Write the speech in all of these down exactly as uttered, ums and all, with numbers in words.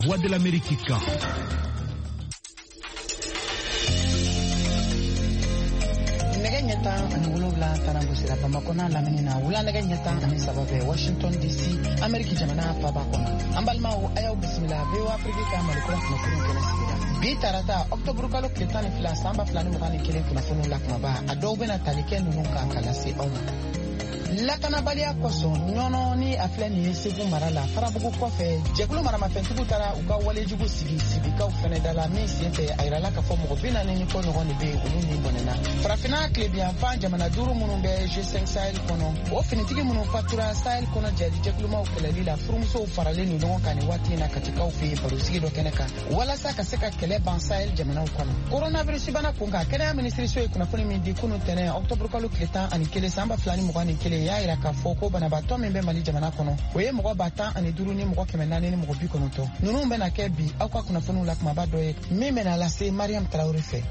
Voix de l'Amérique. Nyata ani wolowula tanabusira bamakona laminina wula nege nyata ani sababe Washington D C Amerika jamana paba kona ambalmao ayaw bismillah bewa Afrika ka malikura kuna kuna kena sigida bi tarata October kalo kitani fila samba flani mugani kelen kuna funu lakma ba adobe na talike nunu ka kalasi oma lakana balia koso nyono ni afleni yesibu marala farabugu kofe jekulu marama fentugu tara uka wale jugu sigi sigi ka ufene dala misi ente ayrala ka fomo bina nini ko no ni be uluni bonena farafina klebia fanja mana duru munu be G cinq Sahel kono o finitigi munu fatura Sahel kono jadi jekulu ma ukeleli la furumso farale ni no kani wati na katika ufi barusigi do keneka wala saka seka kele ban Sahel jamana kono coronavirus bana kunga kene ministry so kuna funi mindi kunu tene October kalo kleta ani kele samba flani mugani kele ya ira ka foko bana bato membe mali jamana kono oye mogo bata ani duru ni mogo kemenani ni mogo bikono to nunu mbe na kebi akwa kuna funu lak mabado ye mime na lase Mariam Traoré fe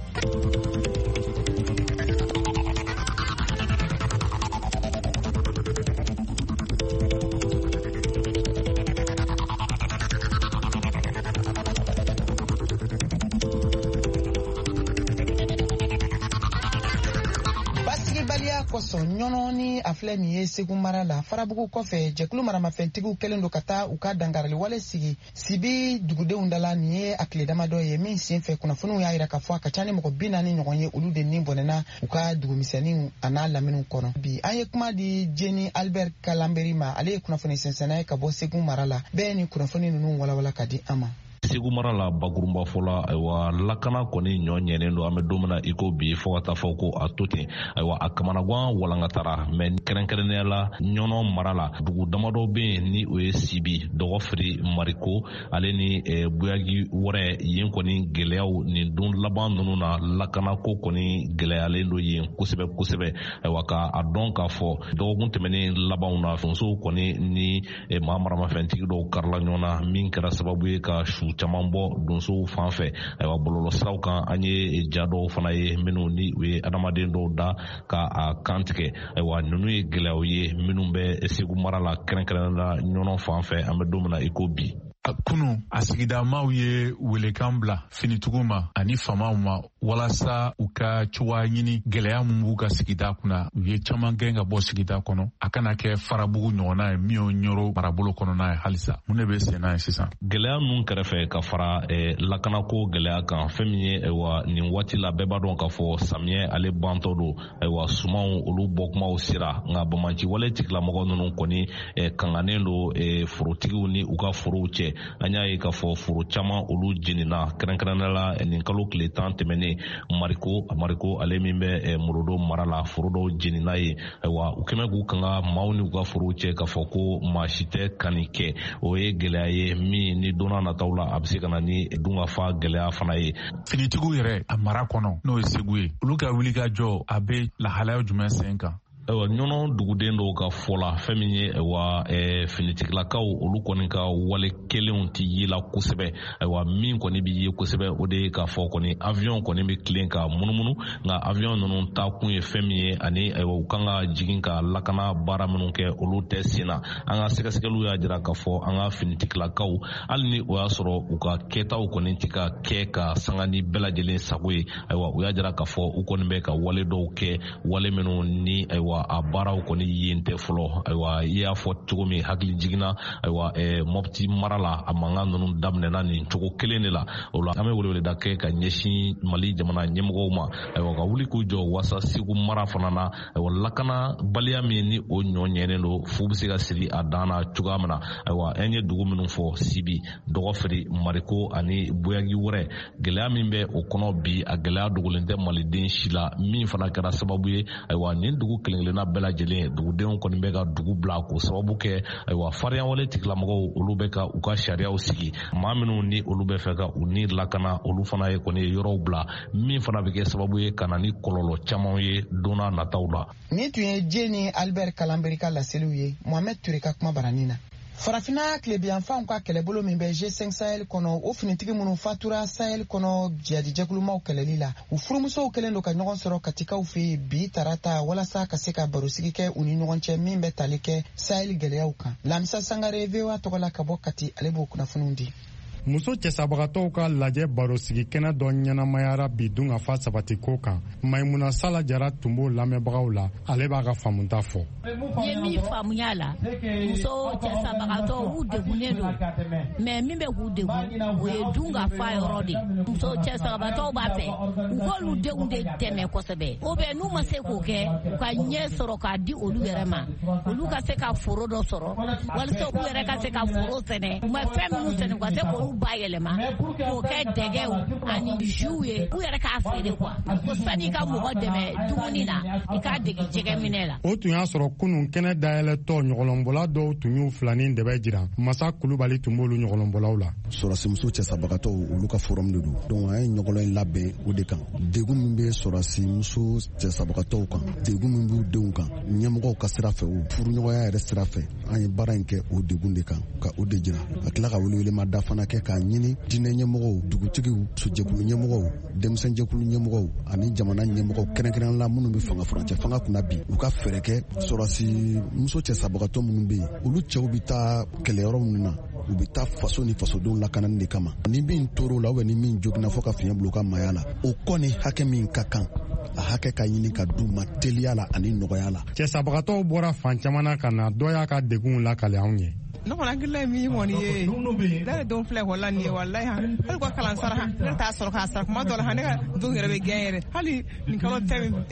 koso nyono ni afleni yesigu marala farabugu kofe jekulu marama fentigu kelendo kata uka dangarali wale sigi sibi dugude undala ni akle damado ye min sinfe kuna funu ya ira kafwa kachani moko bina ni nyogonye ulude nimbonena uka dugu misani anala minu kono bi aye kuma di Jenny Albert Kalamberima ale kuna funu sensana ka bo segu marala beni kuna funu nunu wala wala kadi ama Segu marala bagurumba fola aywa lakana koni nyonyene ndo ame domina iko bi fota foko atuti aywa akamana gwa walangatara men kerenkerene la nyono marala dugu damado be ni o sibi do ofri mariko ale ni e, buyagi wore yin koni geleaw ni dun laban nunu na lakana ko koni geleale ndo yin kusebe kusebe aywa ka adon ka fo do guntemeni laban na fonso koni ni e, mamara mafenti do karla nyona min kera sababu ka shu caman bɔ donso fan fɛ ayiwa bɔlɔlɔ siraw kan an ye ja dɔw fana ye minnu ni u ye adamaden dɔw da ka a kan tigɛ ayiwa ninnu ye gɛlɛyaw ye minnu bɛ Segu mara la kɛrɛnkɛrɛnnen la ɲɔnɔ fan fɛ an bɛ don min na i ko bi. Kunu a sigidamaw ye welekan bila finitugu ma ani famaw ma walasa u ka cogoya ɲini gɛlɛya min b'u ka sigida kunna u ye caman gɛn ka bɔ sigida kɔnɔ a kana kɛ farabugu ɲɔgɔnna ye min y'o ɲɔrɔ marabolo kɔnɔna ye halisa mun de bɛ sen n'a ye sisan. Gɛlɛya ninnu kɛrɛfɛ ka fara eh, lakanako gɛlɛya kan fɛn min ye ayiwa nin waati la bɛɛ b'a dɔn k'a fɔ samiyɛ ale bantɔ don ayiwa sumanw olu bɔkumaw sera nka bamaci wale tigilamɔgɔ ninnu kɔni eh, kanganen don eh, forotigiw ni u ka forow cɛ an y'a ye k'a fɔ foro caman olu jenina kɛrɛnkɛrɛnnenya la nin kalo tile tan tɛmɛnen mariko mariko ale min bɛ morodo mara la foro dɔw jenina ye ayiwa u kɛmɛ k'u kanga maaw ni u ka forow cɛ k'a fɔ ko maa si tɛ kanni kɛ o ye gɛlɛya ye min ni donna nataw la a bɛ se ka na ni dunkafa gɛlɛya fana ye. Finitigiw yɛrɛ a mara kɔnɔ n'o ye Segu ye olu ka wuli ka jɔ a bɛ lahalaya jumɛn sen kan. Ayiwa ɲɔnɔ duguden dɔw ka fɔ la fɛn min ye ayiwa ɛɛ finitigilakaw olu kɔni ka wale kelenw tɛ ye la kosɛbɛ ayiwa min kɔni bɛ ye kosɛbɛ o de ye k'a fɔ kɔni avion kɔni bɛ tilen ka munumunu nka avion ninnu taa kun ye fɛn min ye ani ayiwa u kan ka jigin ka lakana baara minnu kɛ olu tɛ sen na an ka sɛgɛsɛgɛliw y'a jira k'a fɔ an ka finitigilakaw hali ni o y'a sɔrɔ u ka kɛtaw kɔni tɛ ka kɛ ka sanga ni bɛɛ lajɛlen sago ye ayiwa u y'a jira k'a fɔ u kɔni bɛ ka wale dɔw kɛ wale minnu ni ayiwa a baaraw kɔni yen tɛ fɔlɔ ayiwa i y'a fɔ cogo min hakili jiginna ayiwa ɛɛ Mopti mara la a mankan ninnu daminɛna nin cogo kelen de la o la an bɛ weleweleda kɛ ka ɲɛsin Mali jamana ɲɛmɔgɔw ma ayiwa ka wuli k'u jɔ wasa Segu mara fana na ayiwa lakana baliya min ni o ɲɔ ɲɛnen don fu bɛ se ka siri a dan na cogoya min na ayiwa an ye dugu minnu fɔ Sibi Dɔgɔfiri Mariko ani Buyagi wɛrɛ gɛlɛya min bɛ o kɔnɔ bi a gɛlɛya dogolen tɛ maliden si la min fana kɛra sababu ye ayiwa nin dugu kelen kelenna bɛɛ lajɛlen dugudenw kɔni bɛ ka dugu bila k'o sababu kɛ ayiwa farinya wale tigilamɔgɔw olu bɛ ka u ka sariyaw sigi maa minnu ni olu bɛ fɛ ka u ni lakana olu fana ye kɔni ye yɔrɔw bila min fana bɛ kɛ sababu ye ka na ni kɔlɔlɔ caman ye donna nataw la. Ni tun ye Jenny Albert Kalamberi ka laseliw ye Mohamed Ture ka kuma baranin na. Farafina kilebiyanfanw ka kɛlɛbolo min bɛ G cinq Sahel kɔnɔ o finitigi minnu fatura Sahel kɔnɔ jihadijɛkulumaw kɛlɛli la u furumusow kɛlen don ka ɲɔgɔn sɔrɔ katikaw fɛ bi tarata walasa ka se ka barosigi kɛ u ni ɲɔgɔn cɛ min bɛ tali kɛ Sahel gɛlɛyaw kan. Lamisa Sangare V O A tɔgɔ la ka bɔ Kati ale b'o kunnafoniw di. muso cɛsabagatɔw ka lajɛ baro sigi kɛnɛ dɔ ɲɛnamayara bi dun ka fa sabati ko kan. Maimuna Sala Jara tun b'o lamɛnbagaw la, ale b'a ka faamuta fɔ. Ye min faamuya la, muso cɛsabagatɔw u degunnen don, mais min bɛ k'u degun o ye dun ka fa yɔrɔ de. Muso cɛsabagatɔw b'a fɛ u k'olu denw de dɛmɛ kosɛbɛ, ou bien n'u ma se k'o kɛ u ka ɲɛ sɔrɔ k'a di olu yɛrɛ ma, olu ka se ka foro dɔ sɔrɔ walasa u yɛrɛ ka se ka foro sɛnɛ, u ma fɛn minnu sɛnɛ u ka se k'olu bayɛlɛma k'o kɛ dɛgɛw ani jus ye u yɛrɛ k'a feere quoi. Ko sani ka mɔgɔ dɛmɛ dumuni na i k'a dege jɛgɛ minɛ la. O tun y'a sɔrɔ kunun kɛnɛ dayɛlɛtɔ ɲɔgɔlɔnbɔla dɔw tun y'u filanin dɛbɛ jira. Masa Kulubali tun b'olu ɲɔgɔlɔnbɔlaw la. Sɔrɔsimuso cɛsabagatɔw olu ka forum de don, donc an ye ɲɔgɔlɔn in labɛn o de kan. Degun min bɛ sɔrɔsimuso cɛsabagatɔw kan, degun min b'u denw kan, ɲɛmɔgɔw ka sira fɛ o furuɲɔgɔnya yɛrɛ sira fɛ, an ye baara in kɛ o degun de kan ka o de jira. A tila ka welewelema fana kɛ k'a ɲini diinɛ ɲɛmɔgɔw, dugutigiw, sojɛkulu ɲɛmɔgɔw, denmisɛnjɛkulu ɲɛmɔgɔw ani jamana ɲɛmɔgɔw kɛrɛnkɛrɛnnenya mun bɛ fanga furancɛ fanga kunna bi, u ka fɛɛrɛ kɛ sɔrɔsimuso cɛsabagatɔ minnu bɛ yen, olu cɛw bɛ taa kɛlɛyɔrɔ minnu na, u bɛ taa faso ni fasodenw lakanani de kama. Ni min tor'o la ou bien ni min joginna fɔ ka fiɲɛ bila u ka maaya la, o kɔni hakɛ min ka kan a hakɛ ka ɲini ka d'u ma teliya la ani nɔgɔya la. Cɛsabagatɔw bɔra fan caman na ka na, dɔ y'a ka degun lakale anw ye. Ne kɔni hakili la ye min kɔni ye ne yɛrɛ denw filɛ ekɔli la nin ye walayi hali u ka kalan sara ne t'a sɔrɔ k'a sara kuma dɔ la ne ka denw yɛrɛ bɛ gɛn yɛrɛ hali nin kalo tɛ min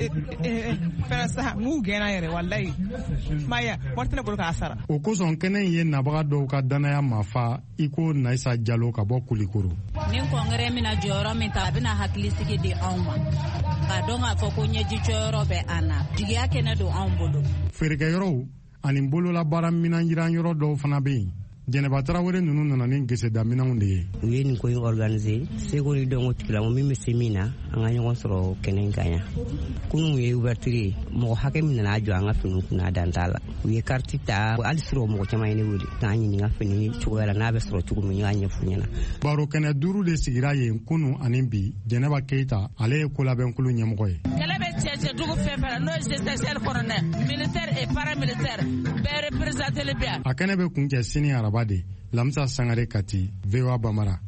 fɛnɛ sa n k'u gɛnna yɛrɛ walayi maya wari tɛ ne bolo k'a sara. O kosɔn kɛnɛ in ye nabaga dɔw ka danaya mafa i ko Naisa Jalo ka bɔ Kulikoro. Ni kɔngɛrɛ mina jɔyɔrɔ min ta a bɛna hakilisigi di anw ma k'a dɔn k'a fɔ ko ɲɛji jɔyɔrɔ bɛ an na jigiya kɛnɛ don anw bolo. Feerekɛyɔrɔw ani bolola baara minan yiran yɔrɔ dɔw fana bɛ yen. Jɛnɛba Tarawele ninnu nana ni geseda minanw de ye. U ye nin ko in organiser seko ni dɔnko tigila min bɛ se min na an ka ɲɔgɔn sɔrɔ kɛnɛ in kan yan. Kunun ye ouverture ye mɔgɔ hakɛ min nana jɔ an ka finiw kunna dan t'a la. U ye carte ta hali sɔrɔ mɔgɔ caman ye ne wele k'an ɲininka fini cogoya la n'a bɛ sɔrɔ cogo min y'a ɲɛfɔ ɲɛna. Baro kɛnɛ duuru de sigira yen kunun ani bi. Jɛnɛba Keita ale ye kolabɛnkulu ɲɛmɔgɔ ye. Kɛlɛ bɛ cɛcɛ dugu fɛn fɛn n'o ye général colonel militaire et paramilitaire bɛɛ représenté le bien. A kɛnɛ bɛ kun cɛ sini araba de. Lamsa Sangare Kati, V O A Bamara.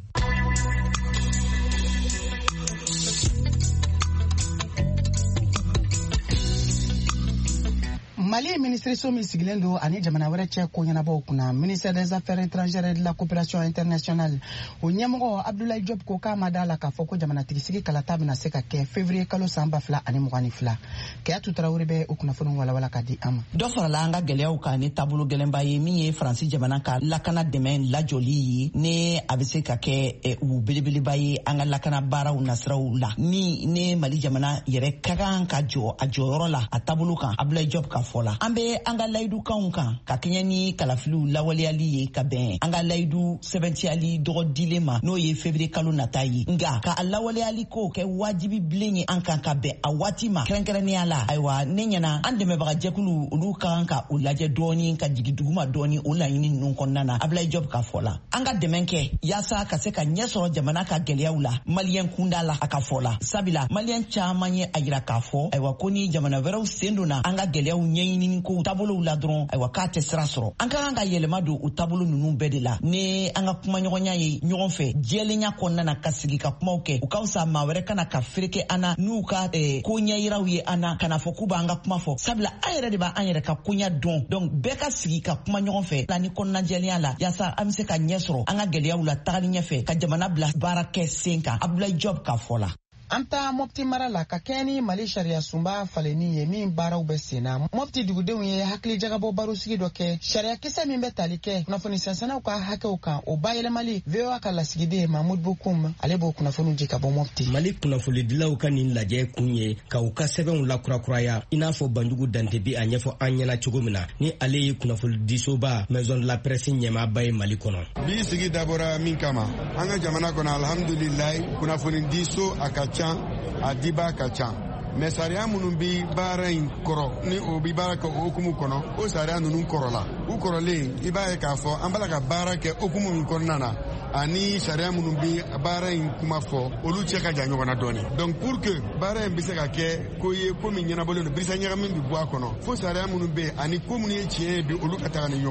Mali ministre min sigilen don ani jamana wɛrɛ cɛ ko ɲɛnabɔw kunna. Ministère des Affaires étrangères et de la coopération internationale o ɲɛmɔgɔ Abdoulaye Diop ko k'a ma d'a la k'a fɔ ko jamanatigisi kalata bɛna se ka kɛ février kalo san ba fila ani mugan ni fila. Kɛyatu Tarawele bɛ o kunnafoni walawala ka di an ma. Dɔ farala an ka gɛlɛyaw kan ni taabolo gɛlɛnba ye min ye Faransi jamana ka lakana dɛmɛ lajɔli ye ni a bɛ se ka kɛ u belebeleba ye an ka lakana baaraw nasiraw la. Ni ne Mali jamana yɛrɛ ka kan ka jɔ a jɔyɔrɔ la a taabolo kan Abdoulaye Diop ka fɔ la. An bɛ an ka layidukanw kan ka kɛɲɛ ni kalafiliw lawaleyali ye ka bɛn an ka layidu sɛbɛntiyali dɔgɔ dilen ma n'o ye février kalo nata ye. Nka ka a lawaleyali ko kɛ wajibi bilen ye an kan ka bɛn a waati ma kɛrɛnkɛrɛnnenya la. Ayiwa ne ɲɛna an dɛmɛbaga jɛkulu olu kan ka o lajɛ dɔɔni ka jigin duguma dɔɔni o laɲini ninnu kɔnɔna na Abdoulaye Diop ka fɔ la. An ka dɛmɛ kɛ yaasa ka se ka ɲɛ sɔrɔ jamana ka gɛlɛyaw la maliyɛn kunda la a ka fɔ la. Sabula maliyɛn caman ye a yira k'a fɔ ayiwa ko ni jamana wɛrɛw sen donna an ka gɛlɛyaw ɲɛɲini ko taabolow la dɔrɔn ayiwa k'a tɛ sira sɔrɔ. An ka kan ka yɛlɛma don o taabolo ninnu bɛɛ de la ni an ka kumaɲɔgɔnya ye ɲɔgɔn fɛ jɛlenya kɔnɔna na ka sigi ka kumaw kɛ u ka fisa maa wɛrɛ kana ka fereke an na n'u ka eh, ko ɲɛ yiraw ye an na kana fɔ k'u b'an ka kuma fɔ. Sabula an yɛrɛ de b'an yɛrɛ ka koɲɛ dɔn donc bɛɛ ka sigi ka kuma ɲɔgɔn fɛ la ni kɔnɔnajɛlenya la yaasa an bɛ se ka ɲɛ sɔrɔ an ka gɛlɛyaw la tagali ɲɛfɛ ka jamana bila baara kɛ sen kan Abdoulaye Diop ka fɔ la. An ta Mopti mara la ka kɛ ni Mali sariya sunba faleni ye min baaraw bɛ sen na. Mopti dugudenw ye hakili jagabɔ baro sigi dɔ kɛ sariya kisɛ min bɛ tali kɛ kunnafoni sɛnsɛnnaw ka hakɛw kan o bayɛlɛmali V O A ka lasigiden Mahmoud Bokoum ale b'o kunnafoni di ka bɔ Mopti. Mali kunnafonidilaw ka nin lajɛ kun ye ka u ka sɛbɛnw lakurakuraya i n'a fɔ Banjugu Dantebi a ɲɛfɔ an ɲɛna cogo min na ni ale ye kunnafonidisoba Maison de la Presse ɲɛmaaba ye Mali kɔnɔ. Bi sigi dabɔra min kama an ka jamana kɔnɔ alhamdulilayi kunnafonidiso a ka a diba ka ca mais sariya minnu bi baara in kɔrɔ ni o bi baara kɛ o hukumu kɔnɔ o sariya ninnu kɔrɔla u kɔrɔlen i b'a ye k'a fɔ an b'a la ka baara kɛ hukumu min kɔnɔna na ani sariya minnu bi baara in kuma fɔ olu cɛ ka jan ɲɔgɔn na dɔɔni donc pour que baara in bɛ se ka kɛ ko ye ko min ɲɛnabɔlen don birisa ɲagamin bi bɔ a kɔnɔ fo sariya minnu bɛ ani ko minnu ye tiɲɛ ye bi olu ka taga ni ɲɔgɔn ye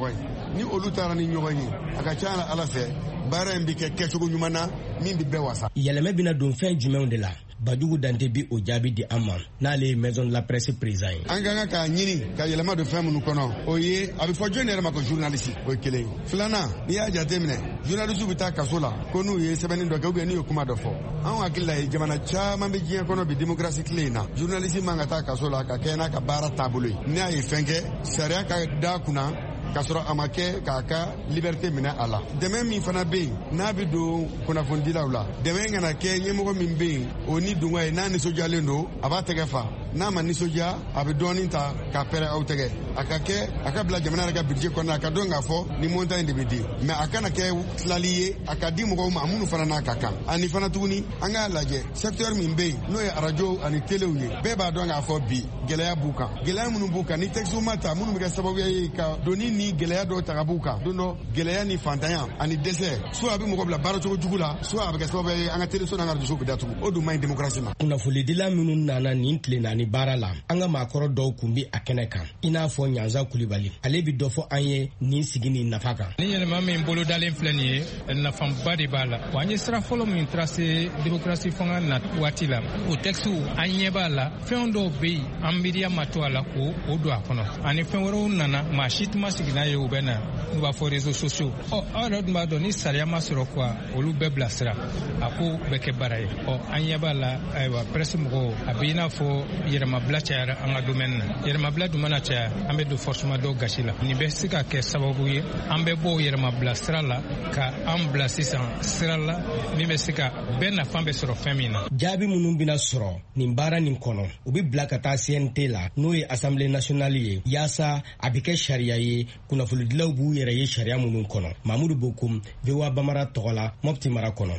ni olu taara ni ɲɔgɔn ye a ka ca ala fɛ baara in bɛ kɛ kɛcogo ɲuman na min bɛ bɛɛ wasa. Yɛlɛmɛ bɛna don fɛn jumɛnw de la? Bajugu Dante bi o jaabi di an ma n'ale ye Maison de la Presse président ye. An ka kan k'a ɲini ka yɛlɛma don fɛn minnu kɔnɔ o ye a bɛ fɔ jɔn yɛrɛ ma ko journaliste o ye kelen. Filanan n'i y'a jateminɛ journaliste bɛ taa kaso la ko n'u ye sɛbɛnni dɔ kɛ ou bien n'u ye kuma dɔ fɔ. An hakili la ye jamana caman bɛ diɲɛ kɔnɔ bi démocratie tile in na journaliste man ka taa kaso la ka kɛ n'a ka baara taabolo ye. N'a ye fɛn kɛ sariya ka da kunna k'a sɔrɔ a ma kɛ k'a ka liberté minɛ a la. Dɛmɛ min fana bɛ yen n'a bɛ don kunnafonidilaw la dɛmɛ kana kɛ ɲɛmɔgɔ min bɛ yen o ni dunga ye n'a nisɔndiyalen don a b'a tɛgɛ fa n'a ma nisɔndiya a bɛ dɔɔnin ta k'a pɛrɛ aw tɛgɛ a ka kɛ a ka bila jamana yɛrɛ ka budget kɔnɔ a ka dɔn k'a fɔ ni montant in de bɛ di mɛ a kana kɛ tilali ye a ka di mɔgɔw ma minnu fana n'a ka kan ani fana tuguni an k'a lajɛ secteur min bɛ yen n'o ye arajo ani telew ye bɛɛ b'a dɔn k'a fɔ bi gɛlɛya b'u kan gɛlɛya minnu b'u kan ni texte ma ta minnu bɛ kɛ sababu ye ka doni ni gɛlɛya dɔw ta ka b'u kan don dɔ gɛlɛya ni fantanya ani dɛsɛ soit a bɛ mɔgɔ bila baara cogo jugu la soit a bɛ kɛ sababu ye an ka télévision n'an ka radio bɛ datugu o dun man ɲi démocratie ma. Kunnafonidila minnu nana nin tile naani baara la an ka maakɔrɔ dɔw kun bi a kɛnɛ kan i n'a fɔ Ɲanza Kulibali ale bi dɔ fɔ an ye nin sigi nin nafa kan. Ni yɛlɛma min bolo dalen filɛ nin ye nafaba de b'a la wa an ye sira fɔlɔ min tracer démocratie fanga na waati la o texte an ɲɛ b'a la fɛn dɔw bɛ yen an miiriya ma to a la ko o don a kɔnɔ ani fɛn wɛrɛw nana maa si tun ma sigi n'a ye u bɛ na n'u b'a fɔ réseaux sociaux ɔ aw yɛrɛ dun b'a dɔn ni sariya ma sɔrɔ quoi olu bɛɛ bila sira a ko bɛɛ kɛ baara ye ɔ an ɲɛ b'a la ayiwa presse mɔgɔw a bɛ i n'a fɔ yɛrɛmabila cayara an ka domaine na yɛrɛmabila dun mana caya an bɛ don forcément dɔw gasi la nin bɛ se ka kɛ sababu ye an bɛ bɔ yɛrɛmabila sira la ka an bila sisan sira la min bɛ se ka bɛɛ nafan bɛ sɔrɔ fɛn min na. Jaabi minnu bɛna sɔrɔ nin baara nin kɔnɔ u bɛ bila ka taa C N T la n'o ye Assemblée nationale ye yaasa a bɛ kɛ sariya ye kunnafonidilaw b'u yɛrɛ ye sariya minnu kɔnɔ. Mamudu Bokum V O A Bamara tɔgɔ la Mopti mara kɔnɔ.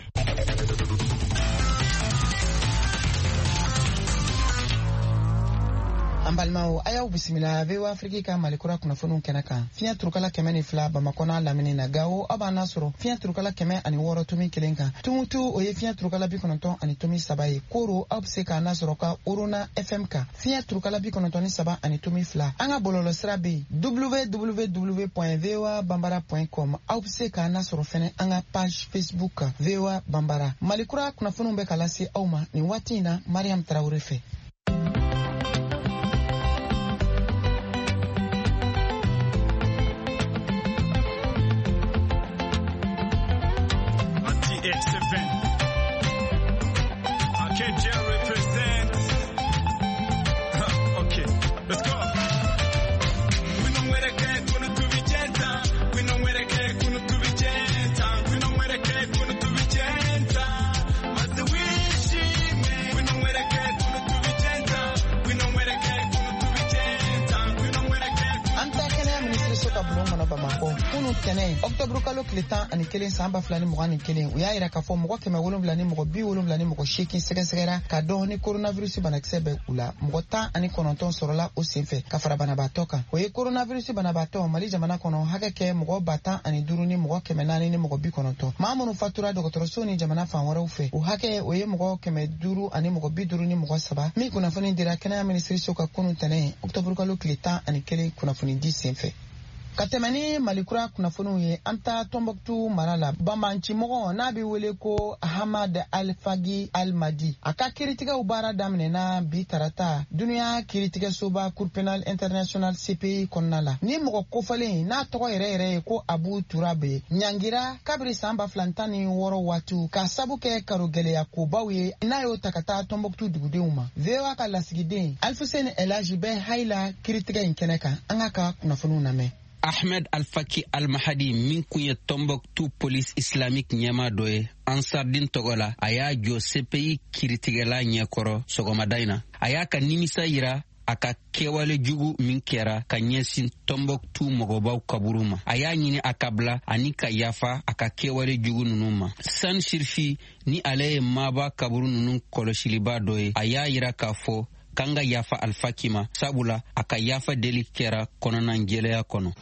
an balimaw a y'aw bisimila V O A Afrique ka malikura kunnafoniw kɛnɛ kan fiɲɛ turukala kɛmɛ ni fila Bamakɔ n'a lamini na Gawo aw b'an lasɔrɔ fiɲɛ turukala kɛmɛ ani wɔɔrɔ tomi kelen kan Tumutu o ye fiɲɛ turukala bi kɔnɔntɔn ani tomi saba ye Koro aw bɛ se k'an lasɔrɔ ka Orona F M kan fiɲɛ turukala bi kɔnɔntɔn ni saba ani tomi fila an ka bɔlɔlɔ sira bɛ yen w w w point v o a bambara point com aw bɛ se k'an lasɔrɔ fɛnɛ an ka page Facebook kan V O A Bambara malikura kunnafoniw bɛ ka lase aw ma nin waati in na Mariam Tarawele fɛ. Octobre kalo tile tan ani kelen san ba fila ni mugan ni kelen u y'a yira k'a fɔ mɔgɔ kɛmɛ wolonwula ni mɔgɔ bi wolonwula ni mɔgɔ seegin sɛgɛsɛgɛra ka dɔn ni coronavirus banakisɛ bɛ u la mɔgɔ tan ani kɔnɔntɔn sɔrɔla o senfɛ ka fara banabaatɔ kan o ye coronavirus banabaatɔ Mali jamana kɔnɔ hakɛ kɛ mɔgɔ ba tan ani duuru ni mɔgɔ kɛmɛ naani ni mɔgɔ bi kɔnɔntɔn maa minnu fatura dɔgɔtɔrɔso ni jamana fan wɛrɛw fɛ o hakɛ o ye mɔgɔ kɛmɛ duuru ani mɔgɔ bi duuru ni mɔgɔ saba min kunnafoni dira kɛnɛya minisiriso ka kunun tɛnɛ Octobre kalo tile tan ani kelen kunnafoni di senfɛ. Ka tɛmɛ ni malikura kunnafoniw ye an ta Tombouctou mara la Banbancimɔgɔ n'a bɛ wele ko Ahmad Alfagi Almadi a ka kiiritigɛw baara daminɛna bi tarata duniya kiiritigɛsoba Cour pénale internationale C P I kɔnɔna la ni mɔgɔ kofalen n'a tɔgɔ yɛrɛ yɛrɛ ye ko Abu Turabe ɲangira kabiri san ba fila tan ni wɔɔrɔ waati ka sabu kɛ karo gɛlɛya kobaw ye n'a y'o ta ka taa Tombouctou dugudenw ma V O A ka lasigiden Alfuseni Elaji bɛ hayla kiiritigɛ in kɛnɛ kan an ka ka kunnafoniw lamɛn. Ahmed Alfaki Al-Mahadi min kun ye Tombouctou police islamique ɲɛma dɔ ye Ansardin tɔgɔ la a y'a jɔ C P I kiiritigɛla ɲɛkɔrɔ sɔgɔmada in na a y'a ka nimisa yira a ka kɛwale jugu min kɛra ka ɲɛsin Tombouctou mɔgɔbaw kaburu ma a y'a ɲini a ka bila ani ka yafa a ka kɛwale jugu ninnu ma San Sirfi ni ale ye maaba kaburu ninnu kɔlɔsiliba dɔ ye a y'a yira k'a fɔ kan ka yafa Alpha Ki ma sabula a ka yafa deli kɛra kɔnɔna gɛlɛya kɔnɔ.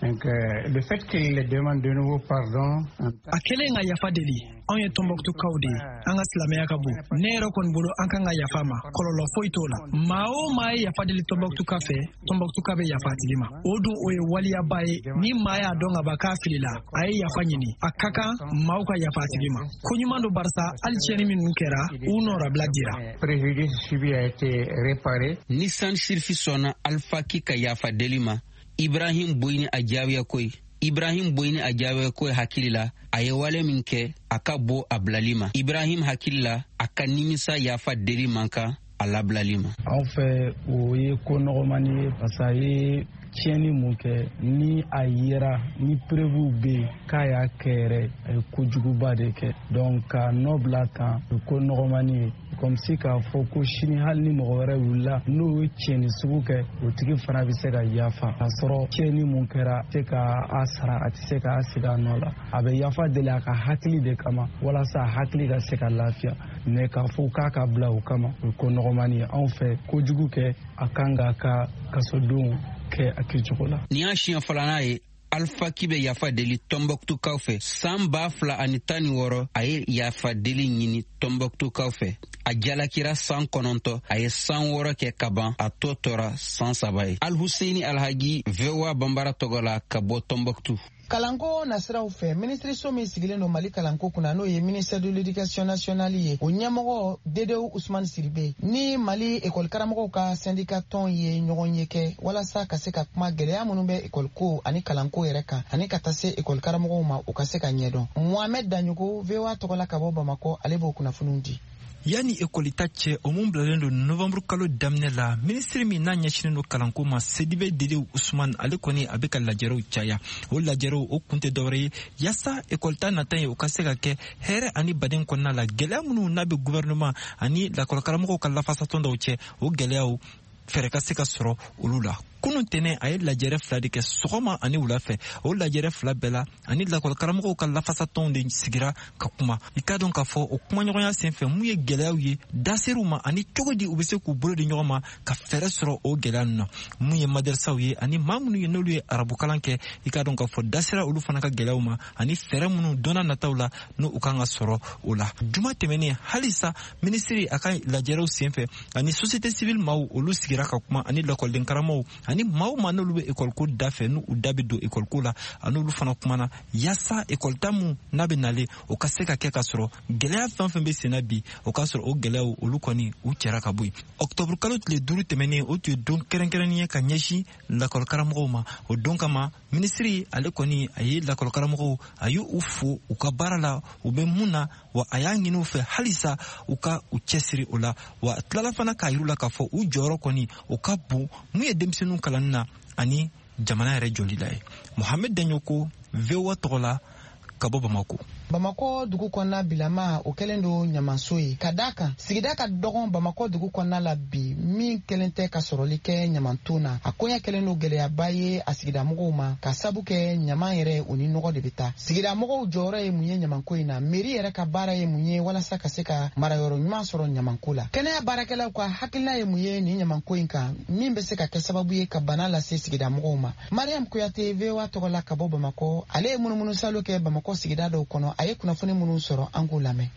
a kɛlen ka yafa deli anw ye Tombouctou-kaw de ye an ka silamɛya ka bon ne yɛrɛ kɔni bolo an kan ka yafa ma kɔlɔlɔ foyi t'o la maa o maa ye yafa deli Tombouctou-ka fɛ Tombouctou-ka bɛ yafa tigi ma o dun o ye waliyaba ye ni maa y'a dɔn ka ban k'a filila a ye yafa ɲini a ka kan maaw ka yafa tigi ma ko ɲuman do barisa hali tiɲɛni minnu kɛra u nɔrabila dira. Nissan Sirfi sɔnna Alpha Ki ka yafa deli ma Ibrahim Boyini a jaabiya koyi Ibrahim Boyini a jaabiya koyi hakili la a ye wale min kɛ a ka bɔ a bilali ma Ibrahim hakili la a ka nimisa yafa deli man kan a labilali ma. Anw fɛ o ye ko nɔgɔmani ye parce que a ye tiɲɛni mun kɛ ni a yera ni preuve bɛ yen k'a y'a kɛ yɛrɛ a ye kojuguba de kɛ donc ka nɔ bila kan o ko nɔgɔmani ye comme si k'a fɔ ko sini hali ni mɔgɔ wɛrɛ wulila n'o ye tiɲɛni sugu kɛ o tigi fana bɛ se ka yafa k'a sɔrɔ tiɲɛni mun kɛra a tɛ k'a sara a tɛ se k'a sigi a nɔ la a bɛ yafa deli a ka hakili de kama walasa a hakili ka se ka lafiya mais k'a fɔ k'a ka bila o kama o ko nɔgɔmani ye anw fɛ kojugu kɛ a kan k'a ka kasodenw kɛ a kɛcogo la. Ni y'a siɲɛ filanan ye Alpha Ki bɛ yafa deli Tombouctou-kaw fɛ san ba fila ani tan ni wɔɔrɔ a ye yafa deli ɲini Tombouctou-kaw fɛ a jalakira san kɔnɔntɔ a ye san wɔɔrɔ kɛ ka ban a tɔ tora san saba ye. Al-Husseini Alhaji V O A Banbara tɔgɔ la ka bɔ Tombouctou. Kalanko nasiraw fɛ ministriso min sigilen don Mali kalanko kunna n'o ye ministère de l'éducation nationale ye o ɲɛmɔgɔ Dedewu Usman Siribe ni Mali école karamɔgɔw ka syndicat tɔn ye ɲɔgɔn ye kɛ walasa ka se ka kuma gɛlɛya minnu bɛ école ko ani kalanko yɛrɛ kan ani ka taa se école karamɔgɔw ma u ka se ka ɲɛdɔn. Mohamed Daɲugo V O A tɔgɔ la ka bɔ Bamako ale b'o kunnafoniw di. Yani ekolita cɛ o mun bilalen don novembre kalo daminɛ la ministre min n'a ɲɛsinnen don kalanko ma Sidibe Dedewu Usman ale kɔni a bɛ ka lajɛrew caya o lajɛrew o kun tɛ dɔwɛrɛ ye yasa ekolita natan ye o ka se ka kɛ hɛrɛ ani baden kɔnɔna la gɛlɛya minnu n'a bɛ gouvernement ani lakɔlikaramɔgɔw ka lafasatɔn dɔw cɛ o gɛlɛyaw fɛrɛ ka se ka sɔrɔ olu la. Kunun tɛnɛ a ye lajɛrɛ fila de kɛ sɔgɔma ani wula fɛ o lajɛrɛ fila bɛɛ la ani lakɔlikaramɔgɔw ka lafasatɔnw de sigira ka kuma i ka dɔn k'a fɔ o kumaɲɔgɔnya senfɛ mun ye gɛlɛyaw ye daseriw ma ani cogo di u bɛ se k'u bolo di ɲɔgɔn ma ka fɛrɛ sɔrɔ o gɛlɛya ninnu na mun ye madrasaw ye ani maa minnu ye n'olu ye arabukalan kɛ i ka dɔn k'a fɔ dasera olu fana ka gɛlɛyaw ma ani fɛrɛ minnu dɔnna nataw la n'u u kan ka sɔrɔ o la juma tɛmɛnen halisa minisiri a ka lajɛrew senfɛ ani société civile maaw olu sigira ka kuma ani lakɔliden karamɔgɔw ani maaw ma n'olu bɛ école ko da fɛ n'u da bɛ don école ko la ani olu fana kumana yasa école ta mun n'a bɛ nalen o ka se ka kɛ ka sɔrɔ gɛlɛya fɛn fɛn bɛ senna bi o ka sɔrɔ o gɛlɛyaw olu kɔni u cɛra ka bɔ yen octobre kalo tile duuru tɛmɛnen o tun ye don kɛrɛnkɛrɛnnen ye ka ɲɛsin lakɔlikaramɔgɔw ma o don kama minisiri ale kɔni a ye lakɔlikaramɔgɔw a y'u fo u ka baara la u bɛ mun na wa a y'a ɲini u fɛ halisa u ka u cɛsiri o la wa a tilala fana k'a yir'u la k'a fɔ u jɔyɔrɔ kɔni o ka bon mun ye denmisɛnninw kalanni na ani jamana yɛrɛ jɔli la ye. Mohamed Daɲoko V O A tɔgɔ la ka bɔ Bamako. Bamako dugu kɔnɔna bilama o kɛlen don ɲamanso ye ka d'a kan sigida ka dɔgɔn Bamako dugu kɔnɔna la bi min kɛlen tɛ ka sɔrɔli kɛ ɲamanton na a koɲɛ kɛlen don gɛlɛyaba ye a sigida mɔgɔw ma ka sabu kɛ ɲaman yɛrɛ o ni nɔgɔ de bɛ taa sigida mɔgɔw jɔyɔrɔ ye mun ye ɲamanko in na mairie yɛrɛ ka baara ye mun ye walasa ka se ka marayɔrɔ ɲuman sɔrɔ ɲamanko la kɛnɛya baarakɛlaw ka hakilina ye mun ye nin ɲamanko in kan min bɛ se ka kɛ sababu ye ka bana lase sigida mɔgɔw ma. Mariam Kuyate V O A tɔgɔ la ka bɔ Bamako ale ye munumunu salo kɛ Bamako sigida dɔw kɔnɔ a ye kunnafoni minnu sɔrɔ an k'o lamɛn.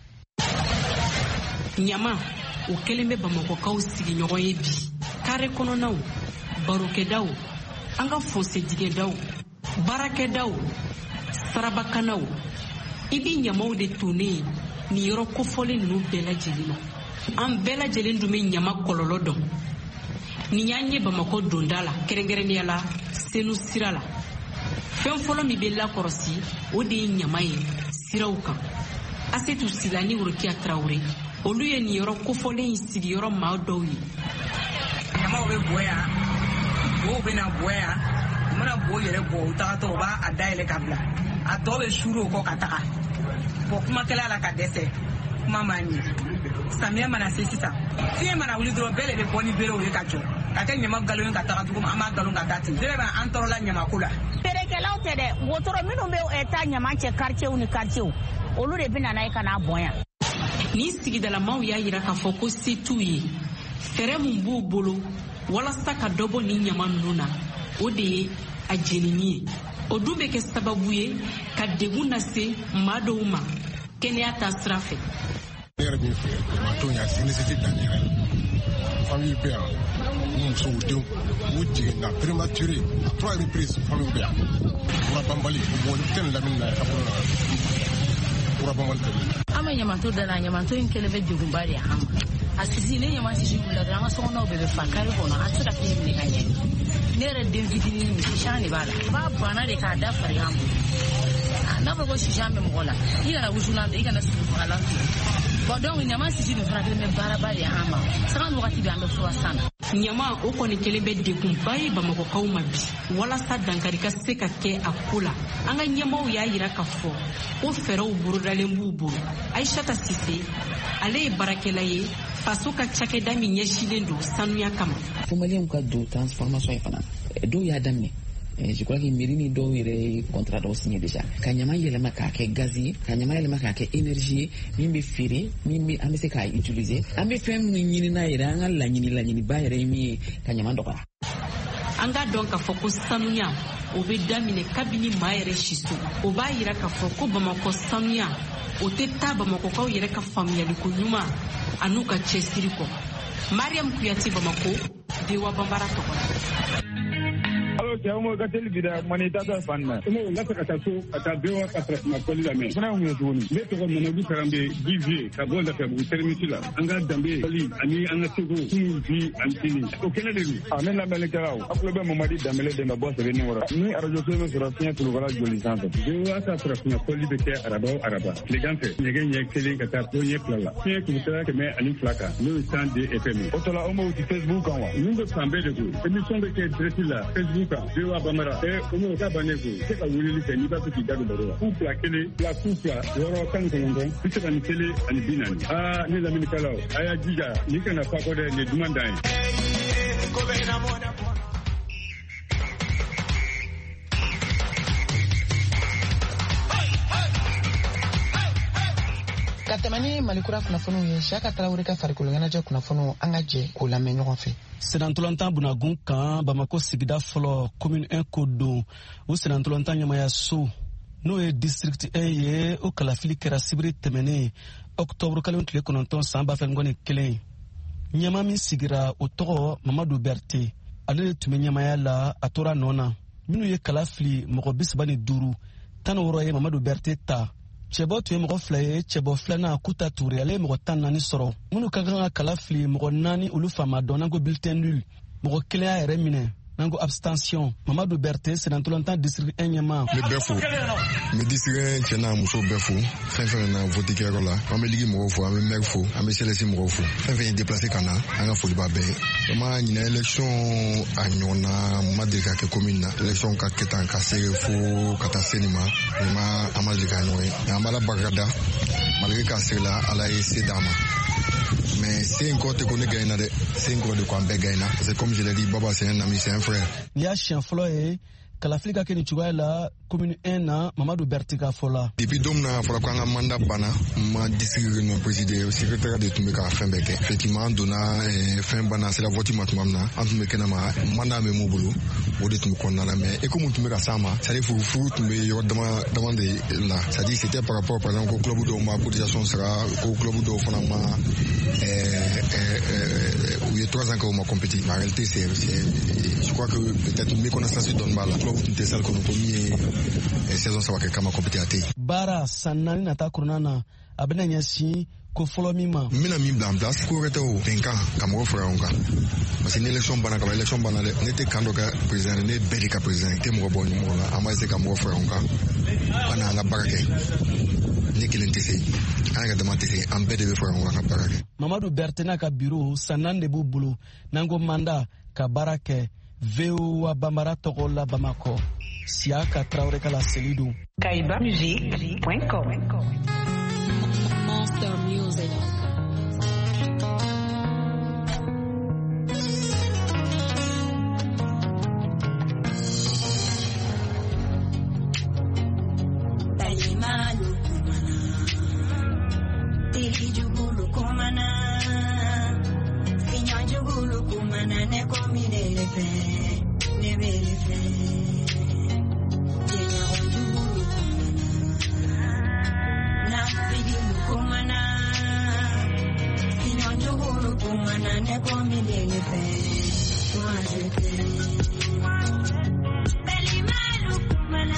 Ɲama o kelen bɛ Bamakɔkaw sigiɲɔgɔn ye bi kare kɔnɔnaw barokɛdaw an ka fossedigedaw baarakɛdaw sarabakanaw i bɛ ɲamaw de tonnen nin yɔrɔ kofɔlen ninnu bɛɛ lajɛlen na an bɛɛ lajɛlen dun bɛ ɲama kɔlɔlɔ dɔn nin y'an ye Bamakɔ donda la kɛrɛnkɛrɛnnenya la Senu sira la fɛn fɔlɔ min bɛ lakɔrɔsi o de ye ɲama ye siraw kan Asetu Silani Worokiya Traoré olu ye nin yɔrɔ kofɔlen in sigiyɔrɔ maa dɔw ye ɲamaw bɛ bɔ yan mɔgɔw bɛ na bɔ yan u mana bɔ yɛrɛ bɔ u tagatɔ u b'a a dayɛlɛ ka bila a tɔ bɛ suuru o kɔ ka taga bɔn kumakɛla la ka dɛsɛ kuma man ɲɛ samiya mana se sisan fiɲɛ mana wuli dɔrɔn bɛɛ de bɛ bɔ ni berew ye ka jɔ ka kɛ ɲama nkalon ka taga tugun an b'a nkalon ka taa ten bɛɛ b'an tɔɔrɔla ɲamako la. feerekɛlaw tɛ dɛ wotoro minnu bɛ taa ɲama cɛ quartier ni quartier olu de bɛ na n'a ye ka n'a bɔn yan. Ni sigidalamaw y'a yira k'a fɔ ko se t'u ye fɛrɛ mun b'u bolo walasa ka dɔ bɔ ni ɲama ninnu na o de ye a jenini ye o dun bɛ kɛ sababu ye ka degun lase maa dɔw ma kɛnɛya ta sira fɛ. ne yɛrɛ bɛ fɛ maa tɔw y'a sinisiti dan yɛrɛ famille bɛ yan ni musow denw u jiginna prématuré à trois reprises famille bɛ yan fura banbali mɔgɔ tɛ nin lamini na ka bolo la fura banbali tɛ. an bɛ ɲamanto da la ɲamanto in kɛlen bɛ degunba de ye an ma a sisi ne ɲama sisi wulila dɔrɔn an ka sokɔnɔw bɛɛ bɛ fa kari kɔnɔ an tɛ se ka fiɲɛ minɛ ka ɲɛ ne yɛrɛ den fitinin min sisan de b'a la b'a banna de k'a da fari an bolo n'a fɔ ko sisan bɛ mɔgɔ la i kana wusulan fɛ i kana sigi fagalan fɛ bɔn donc ɲama sisi nin fana kelen bɛ baaraba de ye an ma sanga wagati bɛ an bɛ fura san na. ɲama o kɔni kelen bɛ degunba ye bamakɔkaw ma bi walasa dankari ka se ka kɛ a ko la an ka ɲɛmaaw y'a yira k'a fɔ ko fɛɛrɛw bolodalen b'u bolo ayisata sise ale ye baarakɛla ye faso ka cakɛda min ɲɛsilen don sanuya kama. fo maliyɛnw ka don transformation ye fana dɔw y'a daminɛ je crois que mairie ni dɔw yɛrɛ contrat dɔw signé déjà ka ɲama yɛlɛma k'a kɛ gaz ye ka ɲama yɛlɛma k'a kɛ énergie ye min bɛ feere min bɛ an bɛ se k'a utiliser an bɛ fɛn minnu ɲini n'a yɛrɛ an ka laɲini laɲiniba yɛrɛ ye min ye ka ɲama dɔgɔya. an ka dɔn k'a fɔ ko sanuya o bɛ daminɛ kabini maa yɛrɛ si so o b'a yira k'a fɔ ko bamakɔ sanuya o tɛ taa bamakɔkaw yɛrɛ ka faamuyaliko ɲuman a n'u ka cɛsiri kɔ. mariam kuyate bamako dewa bambara tɔgɔ la. Alo cɛ mo ka teli bida mani tata fan na mo la ka taa so ka taa bewa ka fara na koli la me fana mo tuguni ne to ko Mamadou Karambe divie ka bon da ka bu termiti la an ga dambe koli ani an ga sego ku vi antini o kene de a men la mele karaw aklo be Mamadou Dambele de na boss re ni wora ni arajo so be sura fiya tulu wala joli santo bewa ka fara na koli be ke araba araba le ganfe ne gen ye kele ka taa to ye plala fiya ku tara ke me ani flaka no stand de F M o to la o mo ti Facebook kan wa ni be sambe de ko emission be ke direct la Facebook Dewa Bambara e umu ka baneko se ka wulili kɛ n'i b'a fɛ k'i da don baro la ku fila kelen fila ku fila wɔɔrɔ tan ni kɔnɔntɔn bi saba ni kelen ani bi naani aa ne laminikɛlaw a y'a jija n'i kana fa kɔ dɛ nin ye duman dan ye. ka tɛmɛ ni malikura kunnafoniw ye Siyaka Tarawele ka farikolo ɲɛnajɛ kunnafoniw an ka jɛ k'o lamɛn ɲɔgɔn fɛ. senatɔlɔntan bunagun kan Bamako sigida fɔlɔ commune un ko don o senatɔlɔntan ɲɛmaya so n'o ye district un ye o kalafili kɛra sibiri tɛmɛnen octobre kalo tile kɔnɔntɔn san ba fila ni kelen ɲɛma min sigira o tɔgɔ Mamadu Berte ale de tun bɛ ɲɛmaya la a tora nɔ na minnu ye kalafili mɔgɔ bi saba ni duuru tan ni wɔɔrɔ ye Mamadu Berte ta cɛbɔ tun ye mɔgɔ fila ye cɛbɔ filanan Kuta Ture ale ye mɔgɔ tan naani sɔrɔ minnu ka kan ka kala fili mɔgɔ naani olu faama dɔn n'an ko bulletin nul mɔgɔ kelen y'a yɛrɛ minɛ n'an ko abstention Mamadu Berte senatɔlɔntan district un ɲɛma. n bɛ bɛɛ fo n bɛ district un cɛ n'a muso bɛɛ fo fɛn fɛn na vote kɛyɔrɔ la an bɛ ligi mɔgɔw fo an bɛ maire fo an bɛ selesi mɔgɔw fo fɛn fɛn ye déplacé ka na an ka foli b'a bɛɛ ye vraiment ɲinan élection a ɲɔgɔnna ma deli ka kɛ commune na élection ka kɛ tan ka se fo ka taa se nin ma vraiment an ma deli ka ɲɔgɔn ye mais an b'ala barikada malgré k'a serila ala ye se d'an ma mais c'est un côté qu'on est gagné dɛ c'est un côté qu'on bɛɛ gagné c'est comme je l'ai dit Baba c'est un ami c'est un frère. Ni y'a siɲɛ fɔlɔ ye kalafili ka kɛ nin cogoya la commune un na Mamadu Berte ka fɔ la. Depuis don min na fɔra ko an ka mandat banna ma district réunion présidé secrétaire de tun bɛ ka fɛn bɛɛ kɛ effectivement an donna fɛn banna sera vote ma tuma min na an tun bɛ kɛnɛma mandat bɛ mun bolo o de tun bɛ kɔnɔna la mais eko mun tun bɛ ka s'an ma c'est à dire furu tun bɛ yɔrɔ dama dama de la c'est à dire c'était par rapport par exemple ko club dɔw ma cotisation sara ko club dɔw fana ma u ye trois ans kɛ o ma compétit en réalité c'est je crois que peut-être méconnaissance dɔɔni b'a la club tun tɛ salle kɔnɔ ko min ye saison saba kɛ kama compétit a tɛ yen. baara san naani nata kɔnɔna na a bɛna ɲɛsin ko fɔlɔ min ma. n bɛna min bila en place ko wɛrɛ tɛ o bɛnkan ka mɔgɔw fara ɲɔgɔn kan parce que ni élection banna ka ban élection banna dɛ ne tɛ kan dɔ kɛ président ye ne bɛɛ de ka président ye n tɛ mɔgɔ bɔ ɲɔgɔn na an b'a essayer ka mɔgɔ fara ɲɔgɔn kan an n'an ka baara kɛ ne kelen tɛ se an ka dama tɛ se an bɛɛ de bɛ fara ɲɔgɔn kan ka baara kɛ. Mamadu Berte n'a ka bureau san naani de b'u bolo n'an ko mandat ka baara kɛ V O A Bambara tɔgɔ la Bamakɔ. Siyaka Tarawele ka laseli don. Kaiba musique point com. Monster Music. Talimalo kumana, tiri jubulu kumana, finyanjo kumana ne komile le fe ne be le fe tenya onjuru na fidi kumana sinyo njuru kumana ne komile le fe moi je t'aime beli malu kumana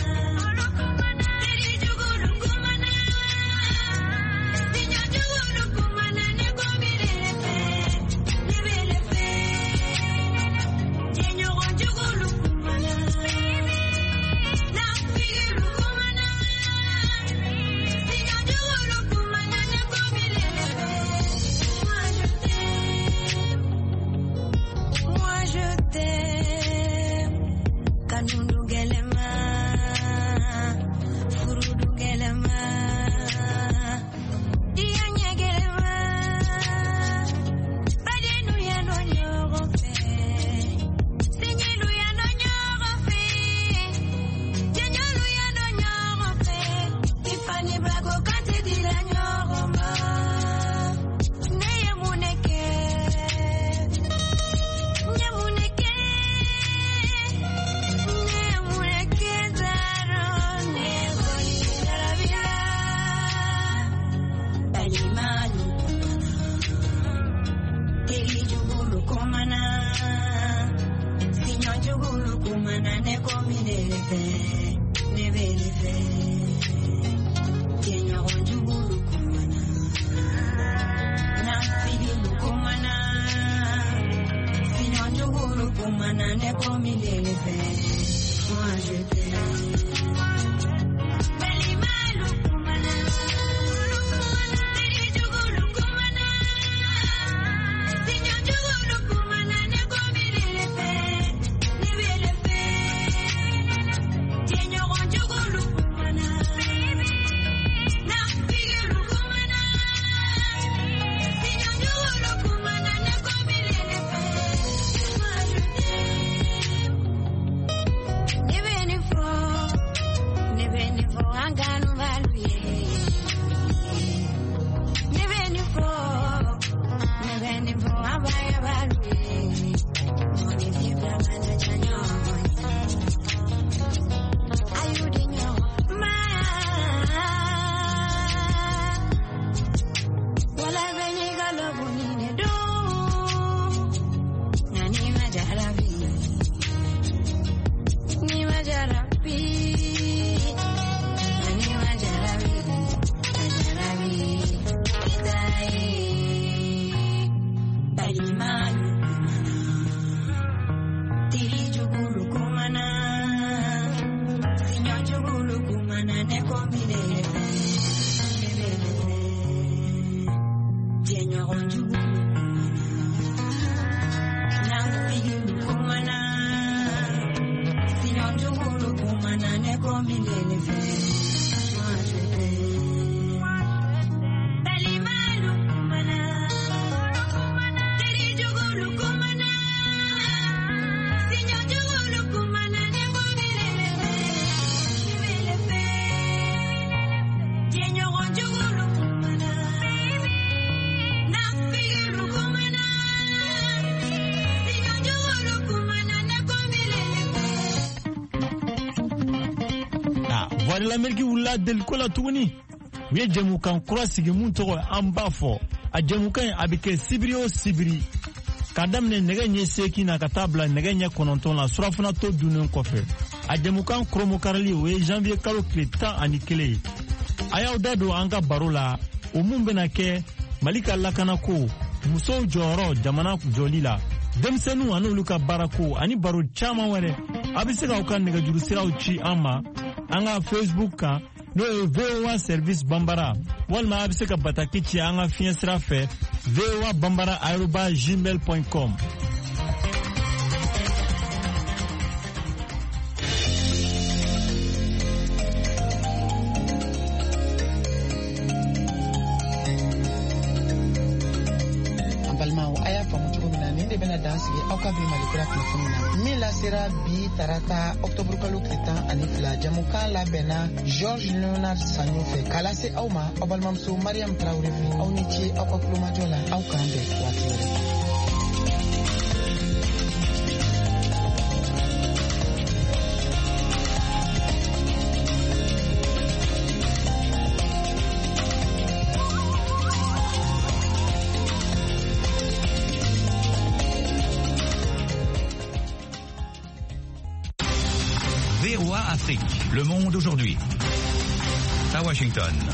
l'Amérique wula del kola tuguni u ye jamukan kura sigi mun tɔgɔ an b'a fɔ a jamukan a bɛ kɛ sibiri o sibiri ka daminɛ nɛgɛ ɲɛ seegin na ka taa bila nɛgɛ ɲɛ kɔnɔntɔn la surafanatɔ dunnen kɔfɛ a jamukan kɔrɔmokarili o ye janvier kalo tile tan ani kelen ye a y'aw da don an ka baro la o mun bɛna kɛ Mali ka lakanako musow jɔyɔrɔ jamana jɔli la denmisɛnninw ani olu ka baarako ani baro caman wɛrɛ a bɛ se k'aw ka nɛgɛjuru siraw ci an ma an ka Facebook kan n'o ye V O A service Bambara walima a bɛ se ka bataki ci an ka fiɲɛ sira fɛ v o a bambara arobase gmail point com. Mila sera bi tarata octobre kalo kitan ani fila jamukan labɛnna George Leonard Sanyo fɛ k'a lase aw ma aw balimamuso Mariam Traoré fɛ aw ni ce aw ka kulomajɔ la aw k'an bɛn waati wɛrɛ. Afrique, le monde aujourd'hui. À Washington.